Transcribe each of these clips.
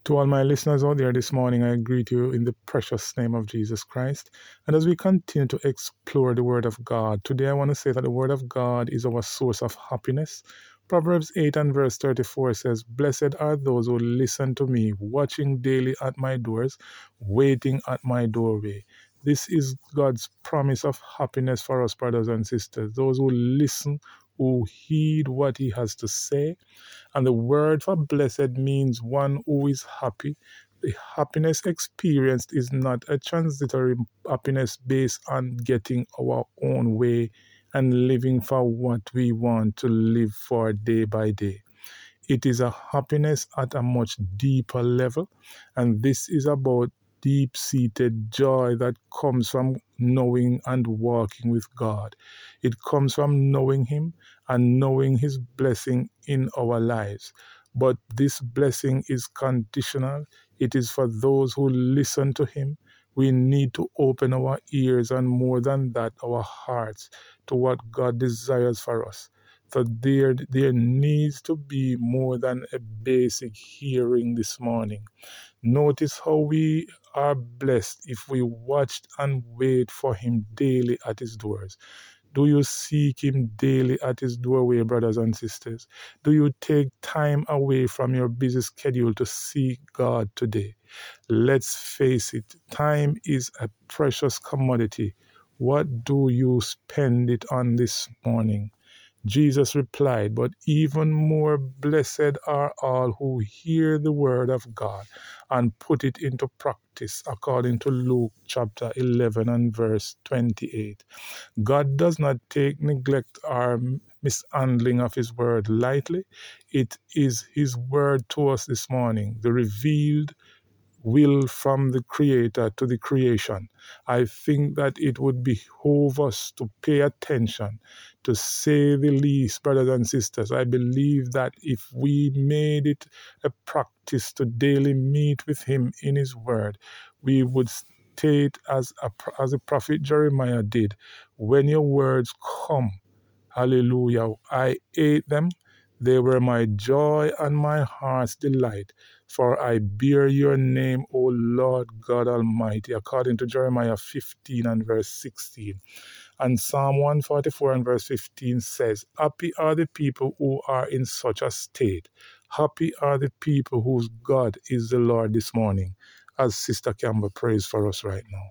To all my listeners out there this morning, I greet you in the precious name of Jesus Christ. And as we continue to explore the Word of God, today I want to say that the Word of God is our source of happiness. Proverbs 8 and verse 34 says, "Blessed are those who listen to me, watching daily at my doors, waiting at my doorway." This is God's promise of happiness for us, brothers and sisters. Those who listen, who heed what He has to say. And the word for blessed means one who is happy. The happiness experienced is not a transitory happiness based on getting our own way and living for what we want to live for day by day. It is a happiness at a much deeper level, and this is about deep seated joy that comes from knowing and walking with God. It comes from knowing Him and knowing His blessing in our lives. But this blessing is conditional, it is for those who listen to Him. We need to open our ears and, more than that, our hearts to what God desires for us. So there needs to be more than a basic hearing this morning. Notice how we are blessed if we watch and wait for Him daily at His doors. Do you seek Him daily at His doorway, brothers and sisters? Do you take time away from your busy schedule to seek God today? Let's face it, time is a precious commodity. What do you spend it on this morning? Jesus replied, "But even more blessed are all who hear the word of God and put it into practice," according to Luke chapter 11 and verse 28. God does not take neglect or mishandling of His word lightly. It is His word to us this morning, the revealed will from the Creator to the creation. I think that it would behoove us to pay attention, to say the least, brothers and sisters. I believe that if we made it a practice to daily meet with Him in His Word, we would state as the prophet Jeremiah did, "When your words come, hallelujah, I ate them. They were my joy and my heart's delight. For I bear your name, O Lord God Almighty," according to Jeremiah 15 and verse 16. And Psalm 144 and verse 15 says, "Happy are the people who are in such a state. Happy are the people whose God is the Lord," this morning, as Sister Campbell prays for us right now.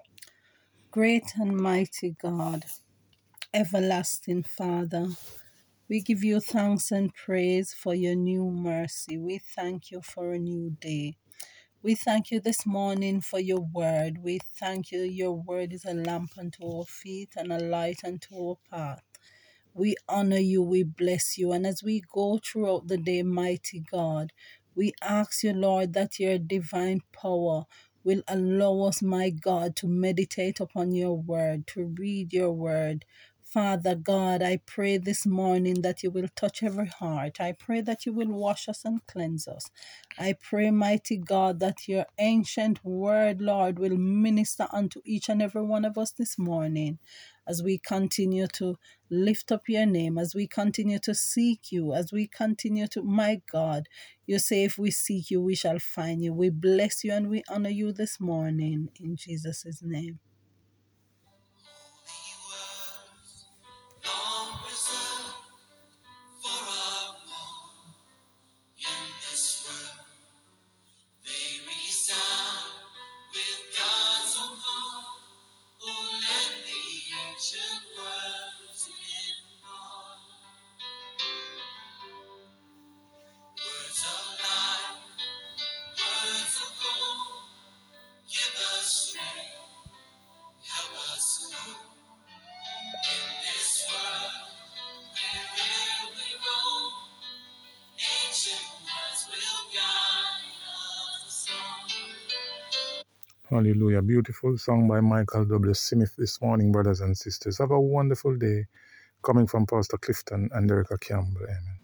Great and mighty God, everlasting Father, we give you thanks and praise for your new mercy. We thank you for a new day. We thank you this morning for your word. We thank you. Your word is a lamp unto our feet and a light unto our path. We honor you, we bless you. And as we go throughout the day, mighty God, we ask you, Lord, that your divine power will allow us, my God, to meditate upon your word, to read your word. Father God, I pray this morning that you will touch every heart. I pray that you will wash us and cleanse us. I pray, mighty God, that your ancient word, Lord, will minister unto each and every one of us this morning as we continue to lift up your name, as we continue to seek you, as we continue to, my God, you say if we seek you, we shall find you. We bless you and we honor you this morning in Jesus' name. Hallelujah. Beautiful song by Michael W. Smith this morning, brothers and sisters. Have a wonderful day, coming from Pastor Clifton and Erica Campbell. Amen.